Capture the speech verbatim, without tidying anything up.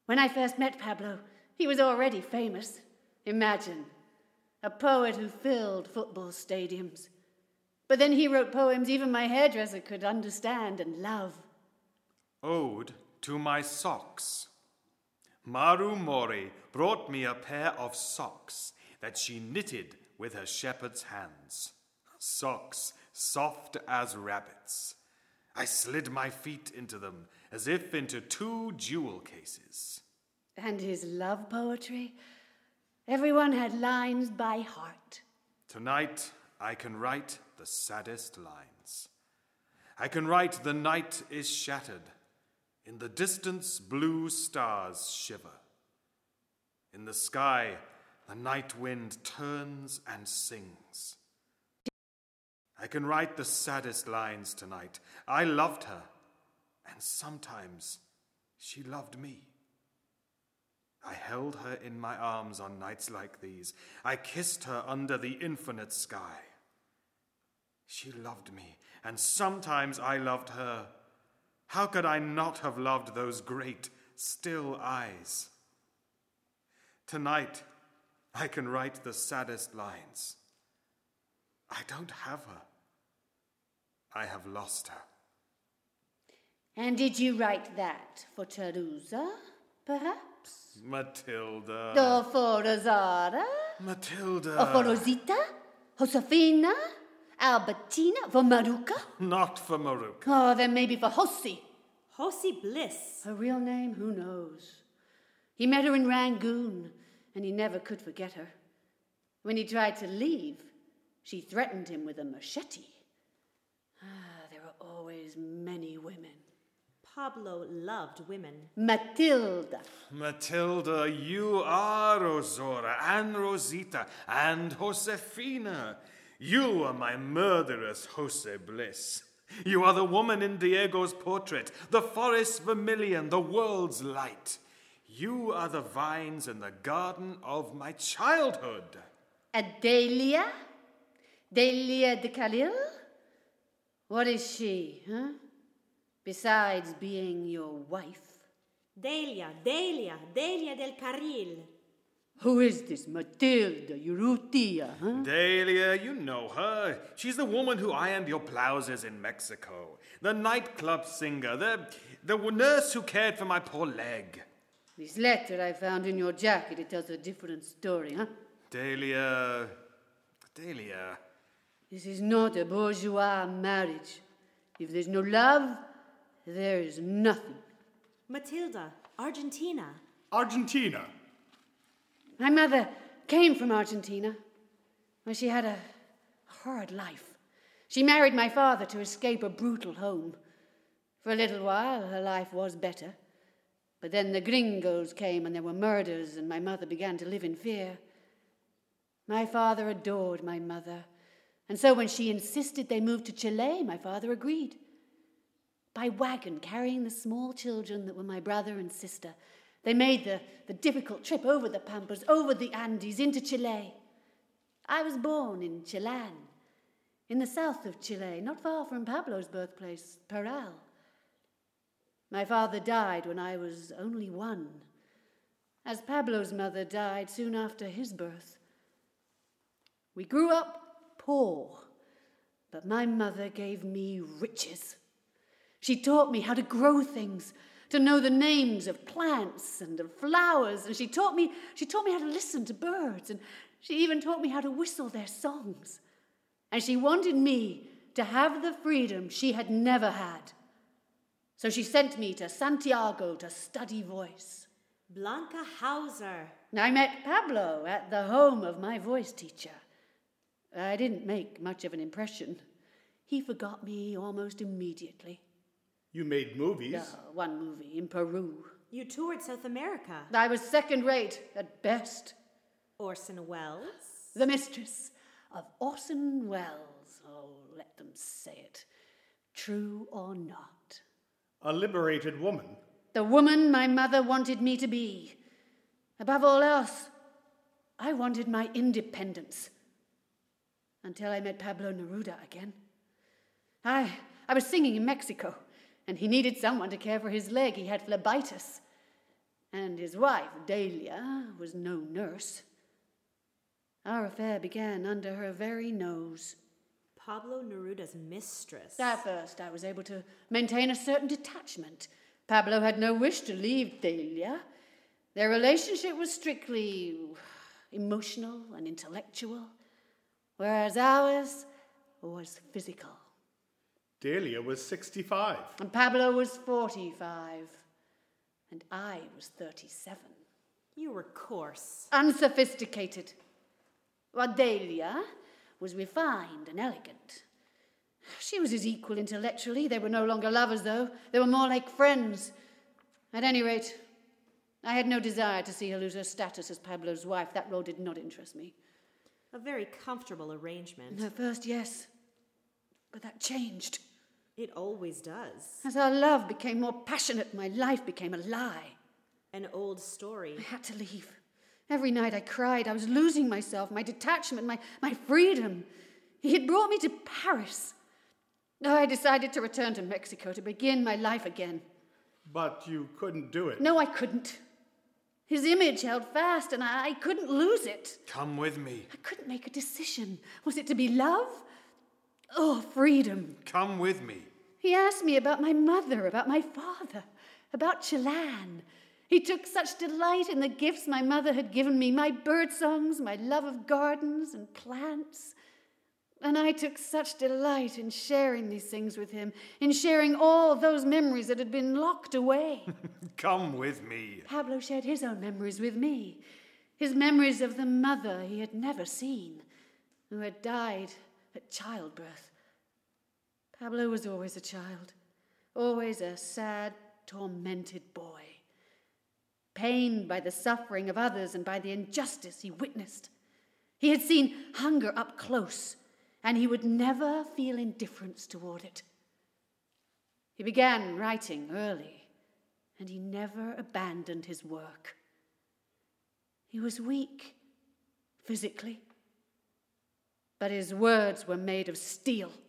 When I first met Pablo, he was already famous. Imagine, a poet who filled football stadiums. But then he wrote poems even my hairdresser could understand and love. Ode to my socks. Maru Mori brought me a pair of socks that she knitted with her shepherd's hands. Socks soft as rabbits. I slid my feet into them as if into two jewel cases. And his love poetry? Everyone had lines by heart. Tonight I can write the saddest lines. I can write the night is shattered. In the distance blue stars shiver. In the sky the night wind turns and sings. I can write the saddest lines tonight. I loved her, and sometimes she loved me. I held her in my arms on nights like these. I kissed her under the infinite sky. She loved me, and sometimes I loved her. How could I not have loved those great, still eyes? Tonight, I can write the saddest lines. I don't have her. I have lost her. And did you write that for Teresa, perhaps? Matilda. Or for Rosara? Matilda. Or for Rosita? Josefina? Albertina? For Maruca? Not for Maruca. Oh, then maybe for Josie. Josie Bliss. Her real name, who knows? He met her in Rangoon, and he never could forget her. When he tried to leave, she threatened him with a machete. Ah, there are always many women. Pablo loved women. Matilda. Matilda, you are Rosora and Rosita and Josefina. You are my murderous Jose Bliss. You are the woman in Diego's portrait, the forest vermilion, the world's light. You are the vines in the garden of my childhood. Adelia? Delia de Khalil? What is she, huh? Besides being your wife. Delia, Delia, Delia del Carril. Who is this Matilda Urrutia, huh? Delia, you know her. She's the woman who ironed your blouses in Mexico. The nightclub singer, the, the nurse who cared for my poor leg. This letter I found in your jacket, it tells a different story, huh? Delia... Delia... This is not a bourgeois marriage. If there's no love, there is nothing. Matilda, Argentina. Argentina. My mother came from Argentina, where she had a hard life. She married my father to escape a brutal home. For a little while, her life was better. But then the gringos came and there were murders, and my mother began to live in fear. My father adored my mother, and so when she insisted they move to Chile, my father agreed. By wagon, carrying the small children that were my brother and sister, they made the, the difficult trip over the Pampas, over the Andes, into Chile. I was born in Chillán, in the south of Chile, not far from Pablo's birthplace, Parral. My father died when I was only one, as Pablo's mother died soon after his birth. We grew up poor, but my mother gave me riches. She taught me how to grow things, to know the names of plants and of flowers, and she taught me she taught me how to listen to birds, and she even taught me how to whistle their songs. And she wanted me to have the freedom she had never had. So she sent me to Santiago to study voice. Blanca Hauser. I met Pablo at the home of my voice teacher. I didn't make much of an impression. He forgot me almost immediately. You made movies. Uh, one movie in Peru. You toured South America. I was second rate at best. Orson Welles. The mistress of Orson Welles. Oh, let them say it. True or not. A liberated woman. The woman my mother wanted me to be. Above all else, I wanted my independence. Until I met Pablo Neruda again. I, I was singing in Mexico, and he needed someone to care for his leg. He had phlebitis. and his wife, Delia, was no nurse. Our affair began under her very nose. Pablo Neruda's mistress. At first, I was able to maintain a certain detachment. Pablo had no wish to leave Delia. Their relationship was strictly emotional and intellectual, whereas ours was physical. Delia was sixty-five. And Pablo was forty-five. And I was thirty-seven. You were coarse. Unsophisticated. While Delia was refined and elegant. She was his equal intellectually. They were no longer lovers, though. They were more like friends. At any rate, I had no desire to see her lose her status as Pablo's wife. That role did not interest me. A very comfortable arrangement. At first, yes. But that changed. It always does. As our love became more passionate, my life became a lie. An old story. I had to leave. Every night I cried. I was losing myself, my detachment, my, my freedom. He had brought me to Paris. I decided to return to Mexico to begin my life again. But you couldn't do it. No, I couldn't. His image held fast, and I, I couldn't lose it. Come with me. I couldn't make a decision. Was it to be love? Oh, freedom. Come with me. He asked me about my mother, about my father, about Chelan. He took such delight in the gifts my mother had given me, my bird songs, my love of gardens and plants. And I took such delight in sharing these things with him, in sharing all those memories that had been locked away. Come with me. Pablo shared his own memories with me, his memories of the mother he had never seen, who had died at childbirth. Pablo was always a child, always a sad, tormented boy, pained by the suffering of others and by the injustice he witnessed. He had seen hunger up close, and he would never feel indifference toward it. He began writing early, and he never abandoned his work. He was weak physically, but his words were made of steel.